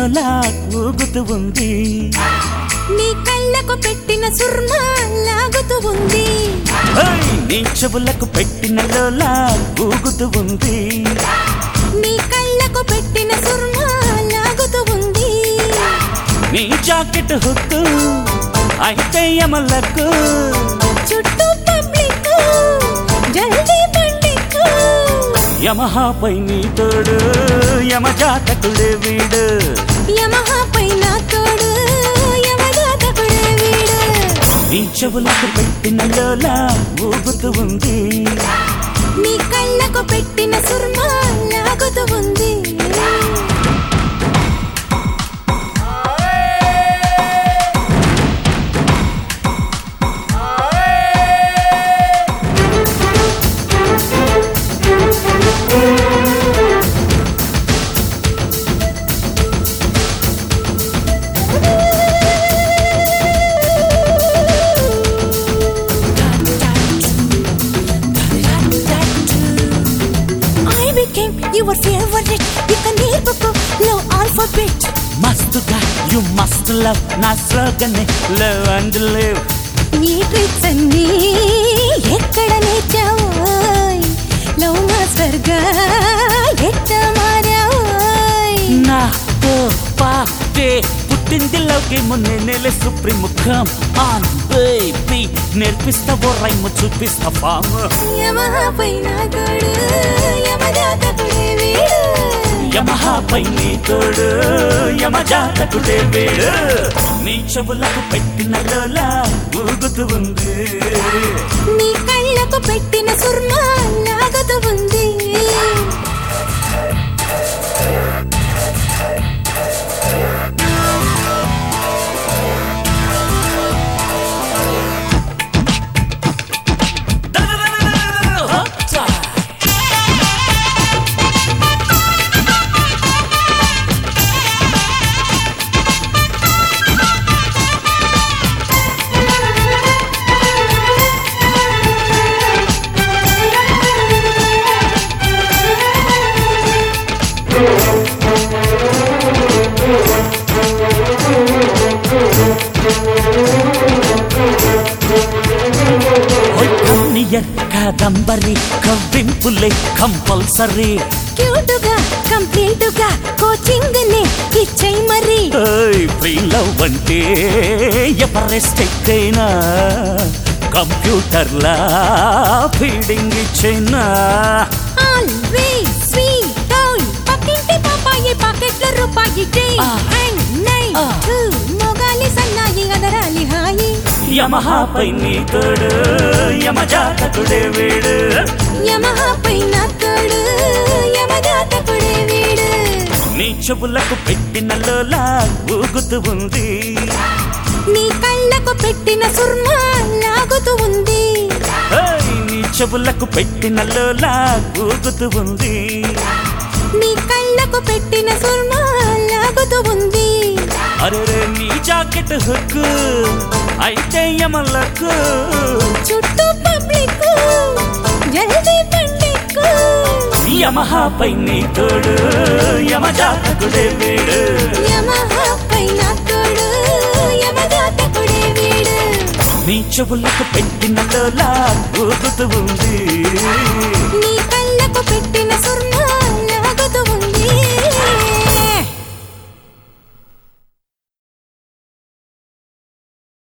లోలా ఊగుతూ ఉంది. నీ కళ్ళకు పెట్టిన సుర్మా లాగుతూ ఉంది. నీ చెవులకు పెట్టిన లోలా ఊగుతూ ఉంది. నీ కళ్ళకు పెట్టిన సుర్మా లాగుతూ ఉంది. నీ జాకెట్ హుక్కు అయితే యమలకు, చుట్టూ పబ్లిక్ జల్దీ బండికు. యమహాపై నీ తోడు యమజాతకుడే వీడు. యమహాపై నా తోడు యమజాతకుడే వీడు. నీ చెవులకు పెట్టిన లోలా ఊగుతూ ఉంది. నీ కళ్ళకు పెట్టిన సుర్మా లాగుతూ ఉంది. Your favorite, you can hear Popo, low alphabet. మస్తుగా యు మస్ట్ లవ్ నా స్లోగన్ లవ్ అండ్ లివ్. నీ ట్రిక్స్ అన్నీ ఎక్కడ నేర్చావోయ్, లవ్ మాస్టర్ గా ఎట్ట మారావోయ్. నాతో పాటే పుట్టింది లవ్కి మొన్నే నెల సుప్రీం కమ్ ఆన్ బేబీ. నేర్పిస్తావో రైమ్ చూపిస్తా ఫామ్. యమహాపై నా తోడు యమజాతకుడే వీడు. యమహాపై నీ తోడు యమజాతకుడే వీడు. నీ చెవులకు పెట్టిన లోలా ఊగుతూ ఉంది. నీ కళ్ళకు పెట్టిన సుర్మా లాగుతూ ఉంది. కాదంబరి కవ్వింపులే కంపల్సరీ. క్యూటుగా కంప్లీటుగా కోచింగ్ నే ఇచ్చేయ్ మరి. ఫ్రీ లవ్ అంటే ఎవరెస్ట్ ఎక్కైనా కంప్యూటర్లా ఫీడింగ్ ఇచ్చేనా. ఆల్వేస్ స్వీట్ టాయ్ పక్కింటి పాపాయి పాకెట్ల రూపాయి డే అండ్ నైట్ మొగాలి సన్నాయి అదరాలి హాయి. యమహాపై నీ తోడు యమజాతకుడే వీడు. యమహాపై నా తోడు యమజాతకుడే వీడు. నీ చెవులకు పెట్టిన లోలా ఊగుతూ ఉంది. నీ కళ్ళకు పెట్టిన సుర్మా లాగుతూ ఉంది. నీ చెవులకు పెట్టిన లోలా ఊగుతూ ఉంది. నీ కళ్ళకు పెట్టిన సుర్మా లాగుతూ ఉంది. అరే నీ జాకెట్ హుక్కు అయితే యమలకు, చుట్టూ పబ్లిక్ జల్దీ బండికు. యమహాపై నీ తోడు యమజాతకుడే వీడు. యమహాపై నా తోడు యమజాతకుడే వీడు. నీ చెవులకు పెట్టిన లోలా ఊగుతూ ఉంది. నీ కళ్ళకు పెట్టిన సుర్మా లాగుతూ ఉంది.